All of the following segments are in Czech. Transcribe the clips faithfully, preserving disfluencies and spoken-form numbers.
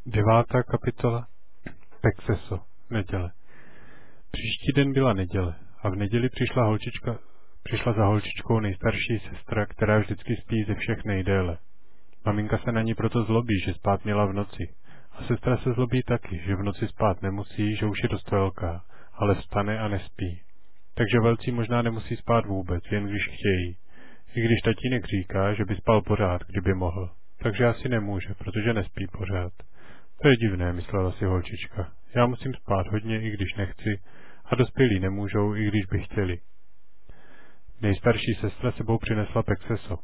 Devátá kapitola. Pexeso. Neděle. Příští den byla neděle a v neděli přišla holčička, přišla za holčičkou nejstarší sestra, která vždycky spí ze všech nejdéle. Maminka se na ní proto zlobí, že spát měla v noci. A sestra se zlobí taky, že v noci spát nemusí, že už je dost velká, ale vstane a nespí. Takže velcí možná nemusí spát vůbec, jen když chtějí. I když tatínek říká, že by spal pořád, kdyby mohl. Takže asi nemůže, protože nespí pořád. To je divné, myslela si holčička. Já musím spát hodně, i když nechci, a dospělí nemůžou, i když by chtěli. Nejstarší sestra sebou přinesla Pexeso.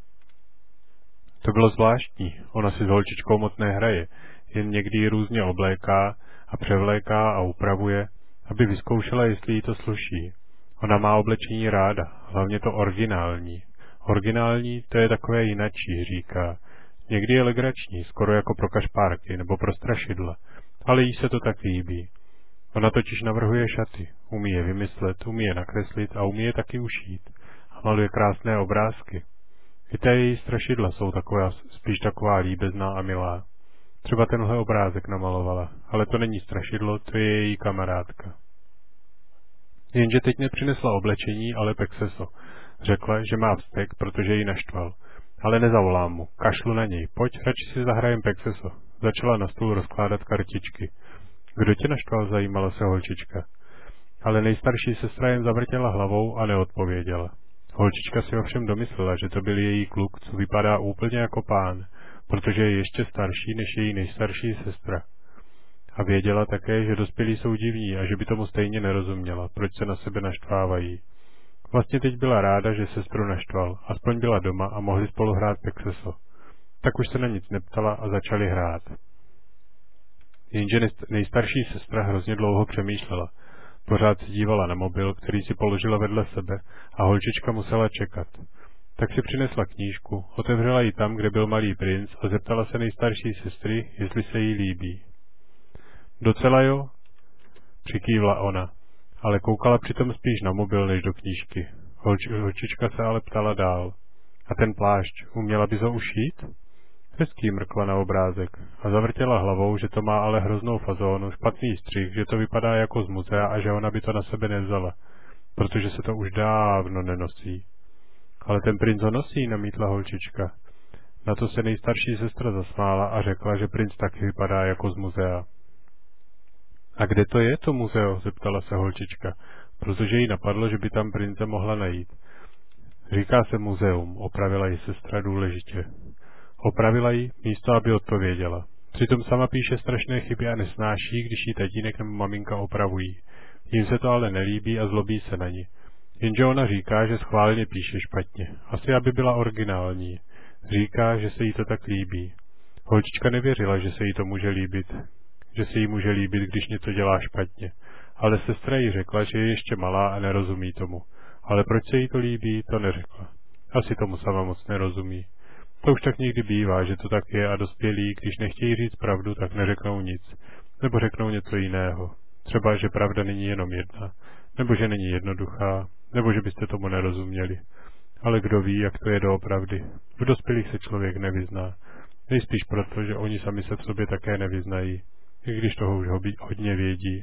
To bylo zvláštní, ona si s holčičkou moc nehraje, jen někdy ji různě obléká a převléká a upravuje, aby vyzkoušela, jestli jí to sluší. Ona má oblečení ráda, hlavně to originální. Originální, to je takové jinačí, říká. Někdy je legrační, skoro jako pro kašpárky nebo pro strašidla, ale jí se to tak líbí. Ona totiž navrhuje šaty, umí je vymyslet, umí je nakreslit a umí je taky ušít. A maluje krásné obrázky. I té její strašidla jsou taková, spíš taková líbezná a milá. Třeba tenhle obrázek namalovala, ale to není strašidlo, to je její kamarádka. Jenže teď nepřinesla oblečení, ale Pexeso. Řekla, že má vztek, protože ji naštval. Ale nezavolám mu, kašlu na něj, pojď, radši si zahrajem Pexeso. Začala na stůl rozkládat kartičky. Kdo tě naštval, zajímala se holčička. Ale nejstarší sestra jen zavrtěla hlavou a neodpověděla. Holčička si ovšem domyslela, že to byl její kluk, co vypadá úplně jako pán, protože je ještě starší než její nejstarší sestra. A věděla také, že dospělí jsou divní a že by tomu stejně nerozuměla, proč se na sebe naštvávají. Vlastně teď byla ráda, že sestru naštval, aspoň byla doma a mohli spolu hrát Pexeso. Tak už se na nic neptala a začali hrát. Jenže nejstarší sestra hrozně dlouho přemýšlela. Pořád si dívala na mobil, který si položila vedle sebe a holčička musela čekat. Tak si přinesla knížku, otevřela ji tam, kde byl malý princ a zeptala se nejstarší sestry, jestli se jí líbí. Docela jo, přikývla ona, ale koukala přitom spíš na mobil než do knížky. Holč, holčička se ale ptala dál. A ten plášť, uměla bys ho ušít? Hezký, mrkla na obrázek a zavrtěla hlavou, že to má ale hroznou fazónu, špatný střih, že to vypadá jako z muzea a že ona by to na sebe nevzala, protože se to už dávno nenosí. Ale ten princ ho nosí, namítla holčička. Na to se nejstarší sestra zasmála a řekla, že princ taky vypadá jako z muzea. A kde to je, to muzeo? Zeptala se holčička, protože jí napadlo, že by tam prince mohla najít. Říká se muzeum, opravila ji sestra důležitě. Opravila ji, místo aby odpověděla. Přitom sama píše strašné chyby a nesnáší, když jí tatínek nebo maminka opravují. Jim se to ale nelíbí a zlobí se na ní. Jenže ona říká, že schválně píše špatně. Asi aby byla originální. Říká, že se jí to tak líbí. Holčička nevěřila, že se jí to může líbit. Že se jí může líbit, když něco dělá špatně. Ale sestra jí řekla, že je ještě malá a nerozumí tomu. Ale proč se jí to líbí, to neřekla. Asi tomu sama moc nerozumí. To už tak někdy bývá, že to tak je a dospělí, když nechtějí říct pravdu, tak neřeknou nic. Nebo řeknou něco jiného. Třeba, že pravda není jenom jedna. Nebo že není jednoduchá. Nebo že byste tomu nerozuměli. Ale kdo ví, jak to je doopravdy. V dospělých se člověk nevyzná. Nejspíš proto, že oni sami se v sobě také nevyznají. I když toho už hodně vědí.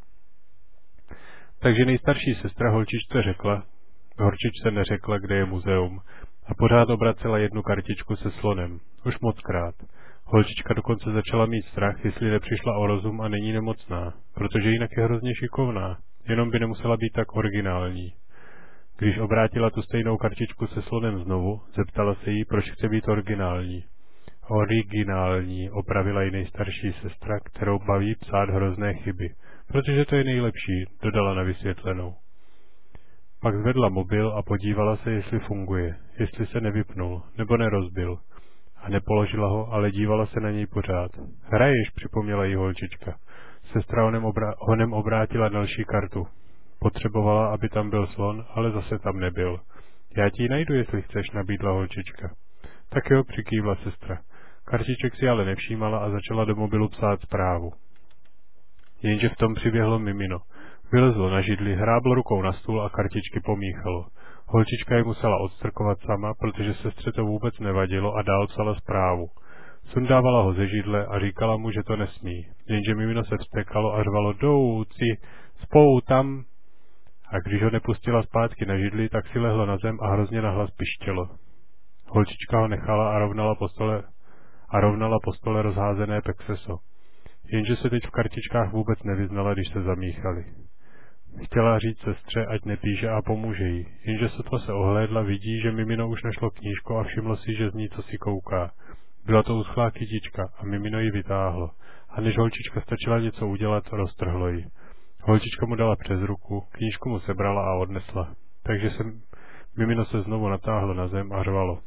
Takže nejstarší sestra holčičce řekla, horčičce neřekla, kde je muzeum. A pořád obracela jednu kartičku se slonem. Už mockrát. Holčička dokonce začala mít strach, jestli nepřišla o rozum a není nemocná, protože jinak je hrozně šikovná, jenom by nemusela být tak originální. Když obrátila tu stejnou kartičku se slonem znovu, zeptala se jí, proč chce být originální. Originální, opravila ji nejstarší sestra, kterou baví psát hrozné chyby, protože to je nejlepší, dodala na vysvětlenou. Pak zvedla mobil a podívala se, jestli funguje, jestli se nevypnul, nebo nerozbil. A nepoložila ho, ale dívala se na něj pořád. Hraješ, připomněla jí holčička. Sestra honem, obrá- honem obrátila další kartu. Potřebovala, aby tam byl slon, ale zase tam nebyl. Já ti ji najdu, jestli chceš, nabídla holčička. Tak jo, přikývla sestra. Kartiček si ale nevšímala a začala do mobilu psát zprávu. Jenže v tom přiběhlo mimino. Vylezlo na židli, hráblo rukou na stůl a kartičky pomíchalo. Holčička je musela odstrkovat sama, protože sestře to vůbec nevadilo a dál psala zprávu. Sundávala ho ze židle a říkala mu, že to nesmí, jenže mimino se vztekalo a řvalo douci, spou tam. A když ho nepustila zpátky na židli, tak si lehlo na zem a hrozně nahlas pištělo. Holčička ho nechala a rovnala po stole, a rovnala po stole rozházené pexeso. Jenže se teď v kartičkách vůbec nevyznala, když se zamíchali. Chtěla říct sestře, ať nepíše a pomůže jí, jenže sotva se ohlédla, vidí, že mimino už našlo knížku a všimlo si, že z ní co si kouká. Byla to uschlá kytička a mimino ji vytáhlo. A než holčička stačila něco udělat, roztrhlo ji. Holčička mu dala přes ruku, knížku mu sebrala a odnesla. Takže se mimino se znovu natáhlo na zem a řvalo.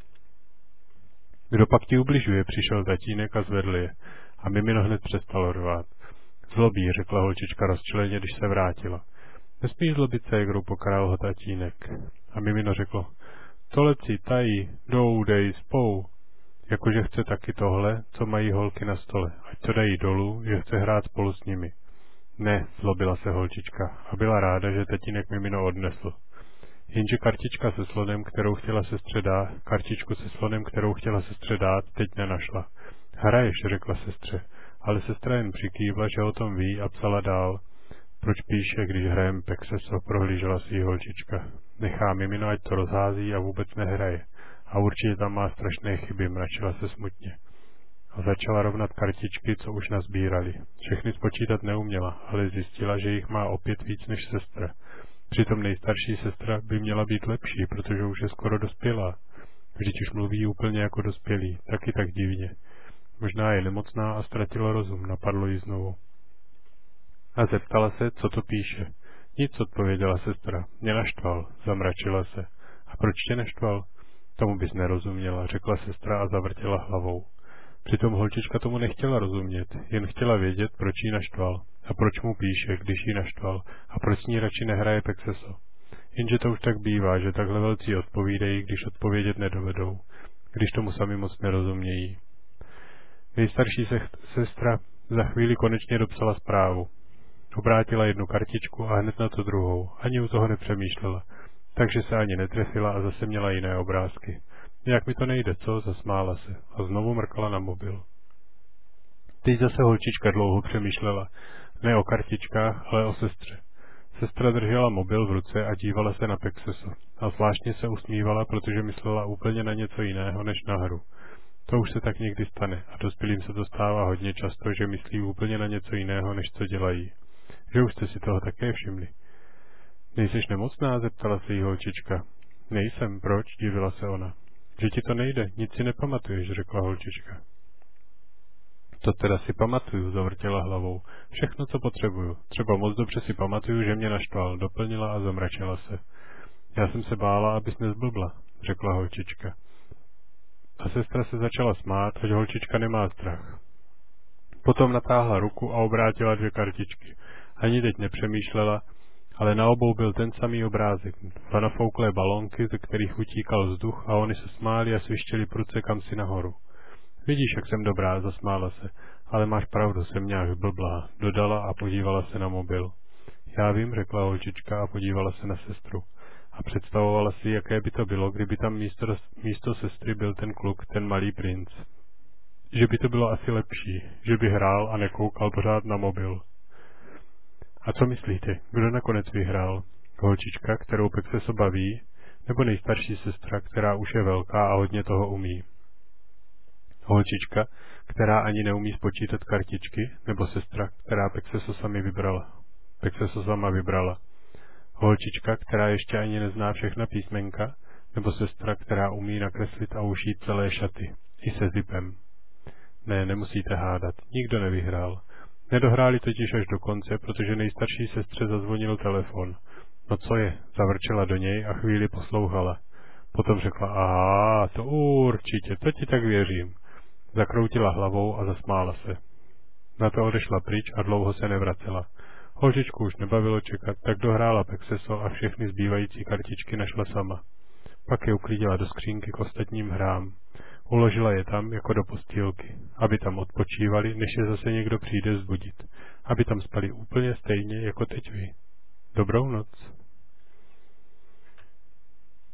Kdo pak ti ubližuje, přišel tatínek a zvedl je. A mimino hned přestalo řvát. Zlobí, řekla holčička rozčileně, když se vrátila. Nesmíš zlobit, ségru, pokaral ho tatínek. A mimino řeklo, toleci, tají, jdou, dej, spou. Jakože chce taky tohle, co mají holky na stole. Ať to dají dolů, že chce hrát spolu s nimi. Ne, zlobila se holčička a byla ráda, že tatínek mimino odnesl. Jenže kartička se slonem, kterou chtěla sestře dát, kartičku se slonem, kterou chtěla sestře dát, teď nenašla. Hraješ, řekla sestře, ale sestra jen přikývla, že o tom ví a psala dál. Proč píše, když hrajem pexeso, prohlížela si ji holčička. Nechá mimino, ať to rozhází a vůbec nehraje. A určitě tam má strašné chyby, mračila se smutně. A začala rovnat kartičky, co už nazbírali. Všechny spočítat neuměla, ale zjistila, že jich má opět víc než sestra. Přitom nejstarší sestra by měla být lepší, protože už je skoro dospělá. Vždyť už mluví úplně jako dospělý, taky tak divně. Možná je nemocná a ztratila rozum, napadlo jí znovu. A zeptala se, co to píše. Nic, odpověděla sestra. Mě naštval, zamračila se. A proč tě naštval? Tomu bys nerozuměla, řekla sestra a zavrtěla hlavou. Přitom holčička tomu nechtěla rozumět, jen chtěla vědět, proč jí naštval a proč mu píše, když jí naštval a proč s ní radši nehraje pexeso. Jenže to už tak bývá, že takhle velcí odpovídají, když odpovědět nedovedou, když tomu sami moc nerozumějí. Nejstarší sestra za chvíli konečně dopsala zprávu. Obrátila jednu kartičku a hned na to druhou, ani u toho nepřemýšlela, takže se ani netrefila a zase měla jiné obrázky. Jak mi to nejde, co? Zasmála se a znovu mrkala na mobil. Teď zase holčička dlouho přemýšlela, ne o kartičkách, ale o sestře. Sestra držela mobil v ruce a dívala se na pexeso a zvláštně se usmívala, protože myslela úplně na něco jiného než na hru. To už se tak někdy stane a dospělým se to stává hodně často, že myslí úplně na něco jiného, než co dělají. Že už jste si toho také všimli. Nejseš nemocná? Zeptala se jí holčička. Nejsem, proč? Divila se ona. Že ti to nejde, nic si nepamatuješ, řekla holčička. To teda si pamatuju, zavrtěla hlavou. Všechno, co potřebuju. Třeba moc dobře si pamatuju, že mě naštval, doplnila a zamračila se. Já jsem se bála, abys nezblbla, řekla holčička. A sestra se začala smát, ať holčička nemá strach. Potom natáhla ruku a obrátila dvě kartičky. Ani teď nepřemýšlela, ale na obou byl ten samý obrázek. Dva nafouklé balónky, ze kterých utíkal vzduch a oni se smáli a svištěli pruce kamsi nahoru. Vidíš, jak jsem dobrá, zasmála se, ale máš pravdu, jsem nějak blblá, dodala a podívala se na mobil. Já vím, řekla holčička a podívala se na sestru. A představovala si, jaké by to bylo, kdyby tam místo, místo sestry byl ten kluk, ten malý princ. Že by to bylo asi lepší, že by hrál a nekoukal pořád na mobil. A co myslíte, kdo nakonec vyhrál? Holčička, kterou pexeso baví, nebo nejstarší sestra, která už je velká a hodně toho umí? Holčička, která ani neumí spočítat kartičky, nebo sestra, která pexeso sami vybrala? Pexeso sama vybrala. Holčička, která ještě ani nezná všechna písmenka, nebo sestra, která umí nakreslit a ušít celé šaty, i se zipem? Ne, nemusíte hádat, nikdo nevyhrál. Nedohráli totiž až do konce, protože nejstarší sestře zazvonil telefon. No co je, zavrčela do něj a chvíli poslouchala. Potom řekla, aha, to určitě, to ti tak věřím. Zakroutila hlavou a zasmála se. Na to odešla pryč a dlouho se nevracela. Holčičku už nebavilo čekat, tak dohrála pexeso a všechny zbývající kartičky našla sama. Pak je uklidila do skřínky k ostatním hrám. Uložila je tam jako do postýlky, aby tam odpočívali, než je zase někdo přijde zbudit. Aby tam spali úplně stejně jako teď vy. Dobrou noc.